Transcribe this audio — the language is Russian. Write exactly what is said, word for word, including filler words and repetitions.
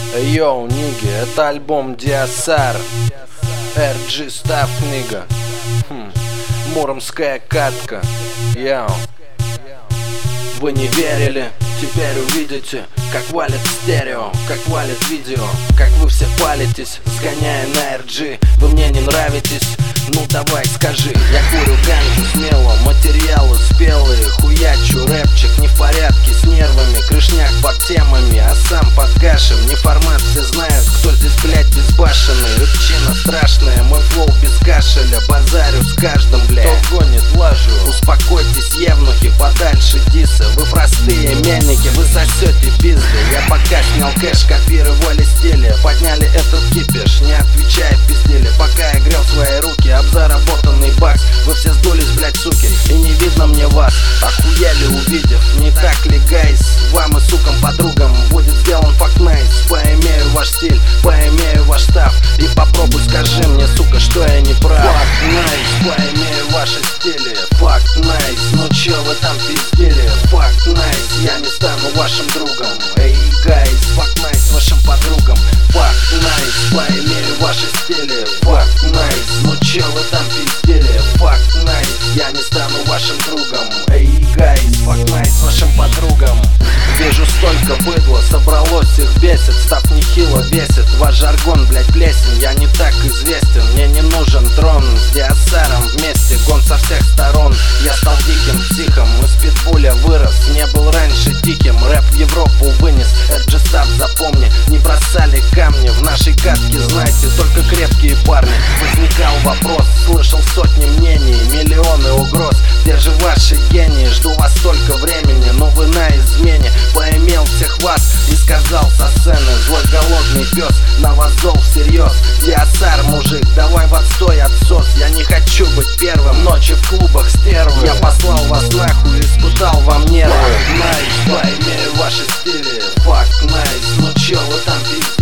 Йоу, ниги, это альбом Диасар, эр джи Stuff, книга, хм. Муромская катка. Йоу. Вы не верили, теперь увидите, как валит стерео, как валит видео, как вы все палитесь, сгоняя на эр джи. Вы мне не нравитесь, ну давай скажи. Я курю ганджу смело, материалы спелые, хуячу рэпчик не в порядке с нервами, крышняк под темами, а сам под кашем. Не формат, все знают, кто здесь, блядь, безбашенный. Рыбчина страшная, мой флоу без кашеля, базарю с каждым, блядь, кто гонит лажу. Успокойтесь, евнухи, подальше диса. Вы простые мельники, вы сосете пизды. Я пока снял кэш, копировали стили, подняли этот кипиш, не отвечая пиздили. Пока я грел свои руки об заработанный бакс, вы все сдулись, блядь, суки, и не видно мне вас. Охуели, увидев, не так ли, гайс? Вам и сукам подругам будет сделан факт найс. Поимею ваш стиль, поимею ваш став, и попробуй скажи мне, сука, что я не прав. Факт найс, поимею ваши стили, факт найс. Ну чё вы там пиздили? Факт найс, я не стану вашим другом. Эй, гайс, факт найс вашим подругам. Факт найс, поимею ваши стили, факт найс. Ну чё вы там пиздили? Факт найс, я не стану вашим другом. Эй, гайс, факт найс вашим подругам. Вижу столько быдла, собралось, их бесит. Став нехило весит, ваш жаргон, блять, плесень. Я не так известен, мне не нужен трон. С Диасаром вместе, гон со всех сторон. Я стал диким психом, из питбуля вырос. Не был раньше тихим, рэп в Европу вынес. эр джи Stuff, запомни, не бросали камни. В нашей катке, знаете, только крепкие парни. Возникал вопрос, слышал сотни мнений, миллионы угроз. Где же ваши гении? Жду вас столько времени, но вы на измене. Поимел всех вас и сказал со сцены: злой голодный пес, на вас зол всерьез. Диасар, мужик, давай в отстой отсос. Я не хочу быть первым, ночи в клубах стервы. Я послал вас нахуй, испытал вам нервы. Найс, поимею ваши стили, факт найс. Ну чё вы там пиздите?